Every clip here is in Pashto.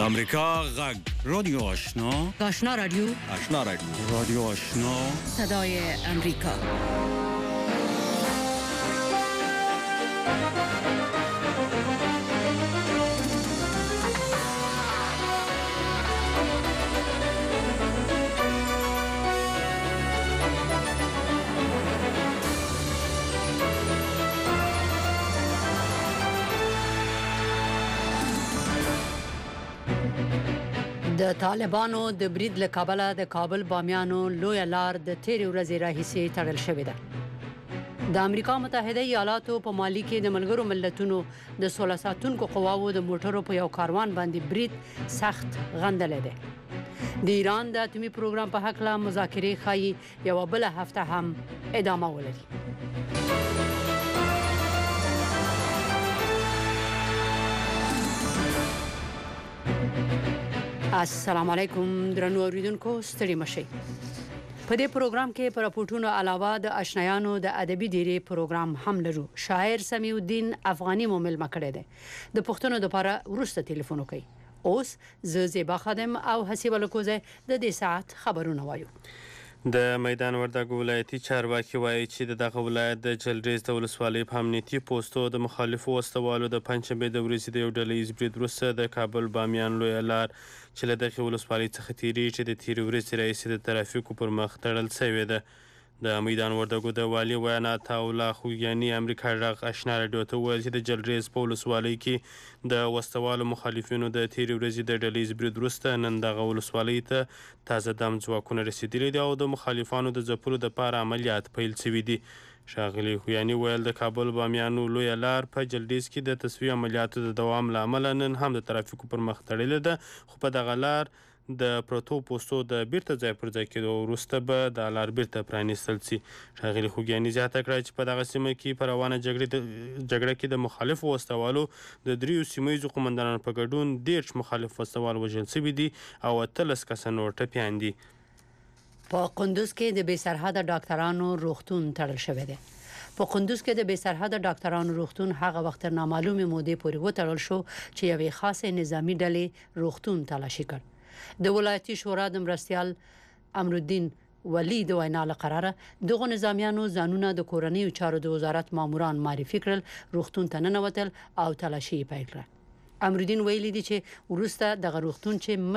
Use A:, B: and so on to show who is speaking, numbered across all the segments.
A: امریکا غږ رادیو آشنا
B: آشنا رادیو
A: رادیو آشنا
B: صدای امریکا. د طالبانو د برید له کابل د کابل بامیانو لوی لار د تیرې ورځې راهیسې تړل شوې ده. د امریکا متحده ایالاتو په مالي کې د ملګرو ملتونو د 16 ساتونکو قواوو د موټرو په یو کاروان باندې برید سخت غندلی دی. د ایران د اتمی پروګرام په هکله مذاکرې ښایي یوه بله هفته هم ادامه ولري. السلام علیکم درنو اوریدونکو، ستړي مشئ. په دې پروګرام کې پر راپورټونو علاوه د آشنایانو د ادبي ډیری پروګرام هم لرو. شاعر سمیع الدین افغاني مو ملمه کړی دی. د پښتنو لپاره وروسته ټلیفون وکړئ. اوس زه زیبا خادم او حسیبه لکوزه د دې ساعت خبرونه وایو.
C: د میدان وردګو ولایتي چارواکي وایي چې دغه ولایت د جلریز د ولسوالۍ په امنیتي پوستو د مخالفو وسوالو د پنجشنبې د ورځې د یو ډلهییز برید وروسته د کابل بامیان لویه لار چې له دغې ولسوالۍ څخه تیریږي د تیرې ورځې راهیسې د ترافیکو پر مخ تړل شوې ده. د میدان وردګو د والي ویانا عطاالله خوږیاني امریکا غږ آشنا راډیو ته وویل چې د جلریز په ولسوالۍ کې د وسوالو مخالفینو د تیرې ورځې د ډلهییز برید وروسته نن دغه ولسوالۍ ته تازه دم ځواکونه رسېدلي دي او د مخالفانو د ځپلو دپاره عملیات پیل شوي دي. ښاغلي خویاني ویل د کابل بامیانو لویه لار په جلریز کې د تصفیې عملیاتو د دوام له امله نن هم د ترافیکو پر مخ تړلې ده، خو په دغه لار د پروتو پوستو د بیرته ځای پر ځای کېدو وروسته به د لار بیرته پرانیستل شي. ښاغلي خوږیاني زیاته کړه چې په دغه سیمه کې په روانه جګړه کې د مخالفو وسوالو د 3 سیمه ییزو قومندانانو په ګډون 13 مخالف وسوال وژل شوي دي او 18 کسه نور ټپیان دي.
B: په قندوز کې د بې سرحده ډاکټرانو روغتون تړل شوی دی. په قندوز کې د بې سرحده ډاکټرانو روغتون هغه وخت تر نامعلومې مودې پورې وتړل شو چې یوې خاصې نظامي ډلې روغتون تلاشي کړ. د ولایتي شورا د مرستیال امرالدین ولی د وینا له قراره دغه نظامیانو ځانونه د کورنیو چارو د وزارت ماموران معرفي کړل، روغتون ته ننوتل او تلاشي پیل کړه. امرالدین ویلي دي چې وروسته دغه روغتون چې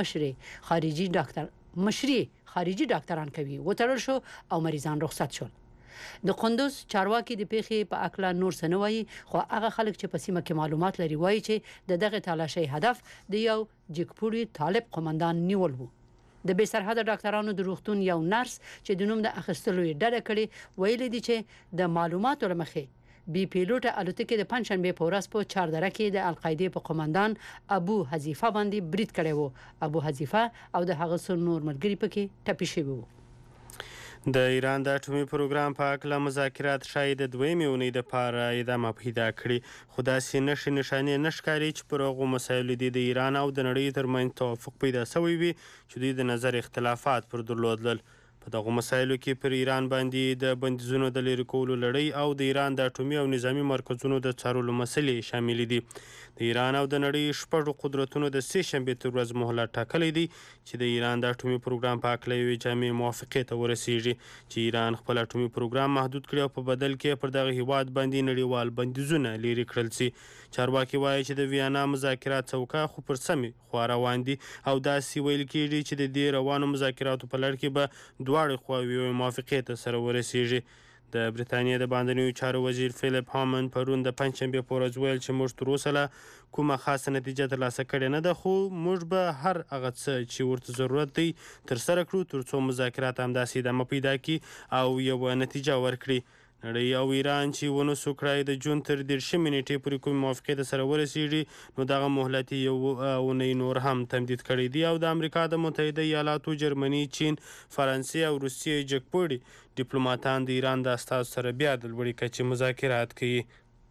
B: مشري خارجي ډاکټران کوي وتړل شو او مریضان رخصت شول. د قندوز چارواکي د پیښې په اکله نور څه نه وایي، خو هغه خلک چې په سیمه کې معلومات لري وایي چې د دغه تلاشۍ هدف د یو جګپوري طالب قومندان نیول وو. د بې سرحده ډاکټرانو د روغتون یو نرس چې د نوم د اخیستلو یې ډډه کړې ویلي دي چې د معلوماتو له مخې بي پیلوټه الوتکې د پنجشنبې په ورځ په چاردره کې د القاعدې په قومندان ابو حذیفه باندې برید کړی وو. ابو حذیفه او د هغه څو نور ملګري پکې ټپي شوي وو.
C: د ایران د اټومي پروګرام په هکله مذاکرات ښایي د دویمې اونۍ دپاره ادامه پیدا کړي، خو داسې نښانې نه ښکاري چې پر هغو مسایلو دي د ایران او د نړۍ ترمنځ توافق پیدا شوی وي چې دوی د نظر اختلافات پر درلودل. په دغو مسایلو کې پر ایران باندې د بندیزونو د لرې کولو لړۍ او د ایران د اټومي او نظامي مرکزونو د څارلو مسلې شاملې دي. د ایران او د نړۍ شپږو قدرتونو د 3 شنبې تر ورځ مهلت ټاکلی دی چې د ایران د اټومي پروګرام په هکله یوې جامع موافقې ته ورسیږي چې ایران خپل اټومي پروګرام محدود کړي او په بدل کې پر دغه هیواد باندې نړیوال بندیزونه لرې کړل شي. چارواکي وایي چې د ویانا مذاکرات څوکه خو پر سمې خوا روان دي او داسې ویل کېږي چې د دې روانو مذاکراتو په لړ کې به دواړې خواوې یوې موافقې ته سره ورسیږي. د بریتانیا د باندنیو چارو وزیر فیلپ هامن پرون د پنجشنبې په ورځ ویل چې موږ تر اوسه له کومه خاصه نتیجه ترلاسه کړې نه ده، خو موږ به هر هغه څه چې ورته ضرورت دی ترسره کړو تر څو مذاکرات همداسې ادامه پیدا کړي او یوه نتیجه ورکړي. نړۍ او ایران چې ونسو کړای د جون تر 13 نیټې پورې کومې موافقې ته سره ورسیږي نو دغه مهلت یې یو اونۍ نور هم تمدید کړی دی او د امریکا د متحده ایالاتو، جرمني، چین، فرانسې او روسیې جګپوړي ډیپلوماتان د ایران د استازو سره بیا د لوړې کچې مذاکرات کوي.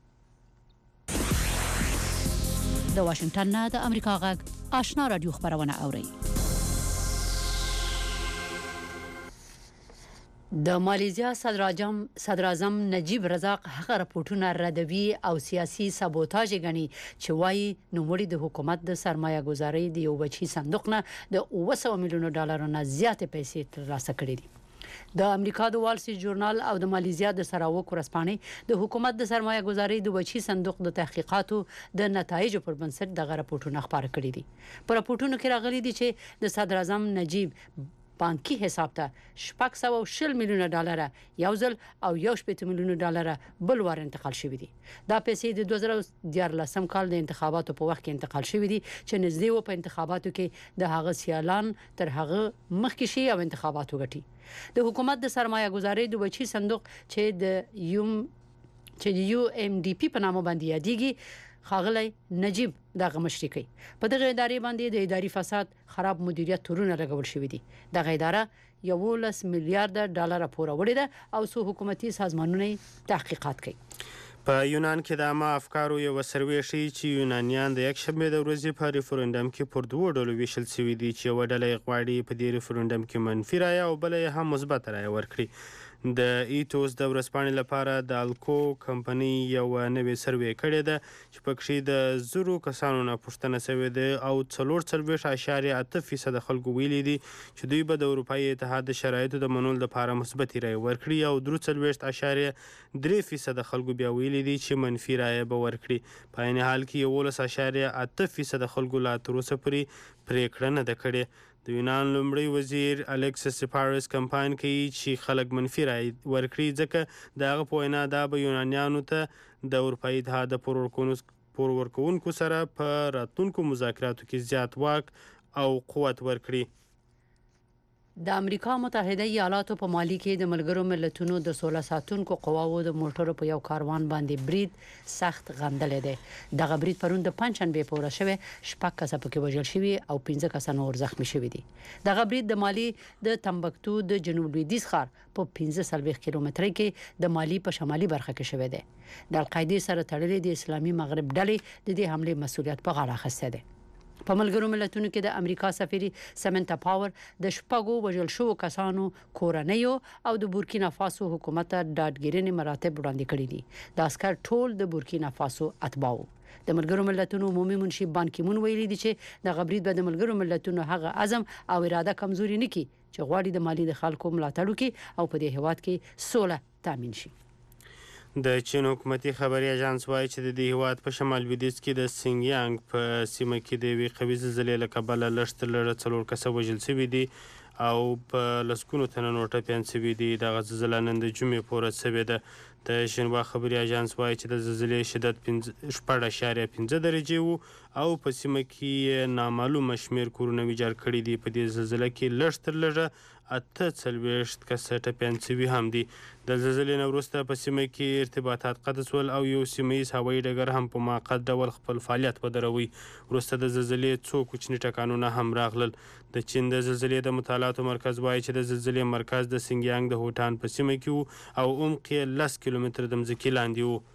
B: د واشنگټن نه د امریکا غږ آشنا رادیو خبرونه اوري. د مالیزیا صدراعظم نجیب رزاق هغه راپورټونه ردوي او سیاسي سابوتاژ غني چې وايي نوموړي د حکومت د سرمایه گذاري د یو بچي صندوق نه د 900 میلیون ډالر نه زیاتې پیسې ترلاسه کړې دي. د امریکا د وال سټریټ جورنال او د مالیزیا د سراوک ورځپاڼې د حکومت د سرمایه گذاري د بچي صندوق د تحقیقاتو د نتایجو پر بنسټ د راپورټونه خبره کړې دي. په راپورټونو کې راغلي دي چې د صدراعظم نجیب بانکي حساب ته 620 میلیون ډالر یو ځل او 1.8 میلیون ډالر بل وار انتقال شوې دي. دا پیسې د 2014 کال د انتخاباتو په وخت کې انتقال شوې دي چې نږدې و په انتخاباتو کې د هغه سیالان تر هغه مخکې شي او انتخاباتو غټي. د حکومت د سرمایه گذاري د بچي صندوق چې د UMDP په نامه باندې یادېږي خاغلی نجیب دغه مشري کوي. په دغه ادارې باندې د اداري فساد خراب مدیریت تورونه لګول شوې دي. دغه اداره 11 میلیارډ ډالر پورې وړي ده او څو حکومتي سازمانونه تحقیقات کوي.
C: په یونان کې د عامه افکارو یو سروې ښیي چې یونانیان د یکشنبې د ورځې په ریفرندم کې پر دوه ډلو ویشل شوي دي چې یوه ډله یې غواړي په دې ریفرندم کې منفي رایه او بله یې هم مثبته رایه ورکړي. د ایتوس د ورځپاڼې لپاره د الکو کمپنۍ یو نوې سروې کړې ده چې پکې د 100 کسانو نه پوښتنه شوې ده او 44.8% خلکو ویلي دي چې دوی به د اروپایي اتحاد د شرایطو د منلو لپاره مثبتې رایې ورکړي او 43.3% خلکو بیا ویلي دي چې منفي رایې به ورکړي. په عین حال کې 11.8% خلکو لا تر اوسه پورې پریکړه نه ده کړې. د یونان لومړی وزیر الکسس سپارس کمپاین کوي چې خلک منفي رای ورکړي ځکه د هغه په وینا دا به یونانیانو ته د اروپایي اتحاد د پور ورکوونکو سره په راتلونکو مذاکراتو کې زیات واک او قوت ورکړي.
B: د امریکا متحده ایالاتو په مالی کې د ملګرو ملتونو د 16 ساتونکو قواو د موټرو په یو کاروان باندې برید سخت غندلې ده. دغه برید پرون د پنځشنبه په ورځ شوه، شپږ کسه پکې وژل شوي او 15 کسه نور زخمی شوي دي. دغه برید د مالی د تمبکتو د جنوب لویدیځ ښار په 15 کیلومتر کې د مالی په شمالي برخه کې شوه ده. د القاعده سره تړلې د اسلامي مغرب ډلې د دې حمله مسؤلیت په غاړه اخیسته ده. په ملګرو ملتونو کې د امریکا سفیر سمنتا پاور د شپږو وژل شوو کسانو کورنیو او د بورکینا فاسو حکومت ډاډګیرنې مراتب وړاندې کړي دي. د عسكر ټول د بورکینا فاسو اتباعو. د ملګرو ملتونو عمومي منشي بان کی مون ویلي دي چې د غبرید به د ملګرو ملتونو هغه عزم او اراده کمزوري نه کی چې غواړي د مالی د خلکو ملاتړ وکړي او په دې هیواد کې سوله تامین شي.
C: د چین حکومتي خبري اژانس وایي چې د دې هیواد په شمال لویدیځ کې د سینګیانګ په سیمه کې د یوې قوي زلزلې له کبله لږ تر لږه 4 کسه وژل شوي دي او په لسګونو تنه نور ټپیان شوي دي. دغه زلزله نن د جمعې په ورځ شوې ده. د شینوا خبري اژانس وایي چې د زلزلې شدت 4.5 درجې و او په سیمه کې نامعلومه شمېر کورونه ویجاړ کړي دي. په دې زلزله کې لږ تر لږه 48 کسه ټپیان شوي هم دي. د زلزلې نه وروسته په سیمه کې ارتباطات قطع شول او یو سیمهییز هوایي ډګر هم په موقت ډول خپل فعالیت ودروي. وروسته د زلزلې څو کوچني ټکانونه هم راغلل. د چین د زلزلې د مطالعاتو مرکز وایي چې د زلزلې مرکز د سینګیانګ د هوټان په سیمه کې و او عمق یې 10 کیلومتره د مځکې لاندې و.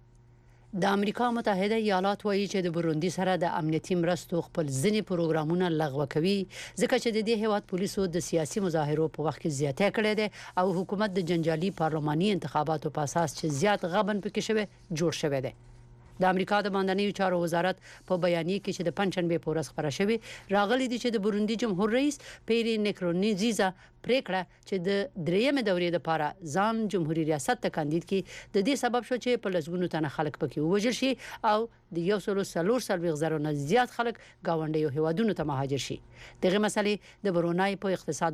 B: د امریکا متحده ایالات وایي چې د بوروندي سره د امنیتي مرستو خپل ځینې پروګرامونه لغوه کوي ځکه چې د دې هیواد پولیسو د سیاسي مظاهرو په وخت کې زیاتې کړې ده او حکومت د جنجالي پارلماني انتخاباتو په اساس چې زیات غبن پکې شوی جوړ شوی دی. د امریکا د باندنیو چارو وزارت په بیانیه کې چې د پنځشنبه په ورځ خبره شوې راغلي دي چې د بوروندي جمهور رئیس پیری نکرونزیزا پریکړه چې د درېمې دورې لپاره ځان جمهوریت ریاست ته کاندید کړي د دې سبب شو چې په لږونو تنه خلک پکې وژل شي او د 140 نه زیات خلک گاونډیو هیوادونو ته مهاجر شي. دغه مسلې د برونای په اقتصاد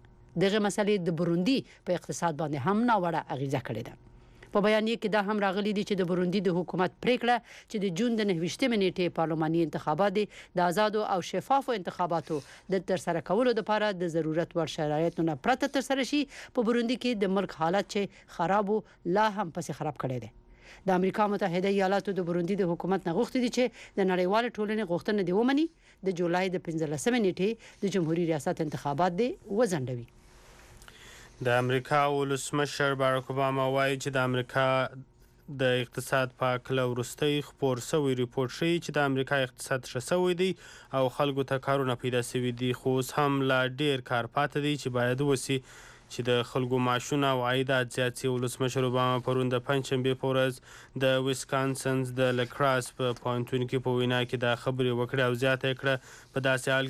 B: باندې هم ناوړه اغیزه کړې ده. په بیانیه کې دا هم راغلي دي چې د بوروندي د حکومت پریکړه چې د جون د 29 نیټې پارلماني انتخابات د آزادو او شفافو انتخاباتو د ترسره کولو لپاره د ضرورت ور شرایطونه پرته ترسره شي په بوروندي کې د ملک حالت چې خرابو لا هم پسې خراب کړي دي. د امریکا متحده ایالاتو د بوروندي د حکومت نه غوښتي دي چې د نړیوال ټولنې غوښتنه دی ومني د جولای د 15 نیټې د جمهوریت ریاست انتخابات دی وځنډوي.
C: د امریکا ولسمشر باراک اوباما وایي چې د امریکا د اقتصاد په اړه وروستی خپور شوی ریپورت ښیي چې د امریکا اقتصاد ښه شوی دی او خلکو ته کارونه پیدا شوي دي خو اوس هم لا ډیر کار پاتې دی چې باید وشي. چې د خلکو معاشونه او عایدات زیات سي. ولسمشر اوباما پرون د پنجشنبې په ورځ د ویسکانسن د لکراس په پوهنتون کې په وینا کې دا خبرې وکړې او زیاته یې کړه په داسې حال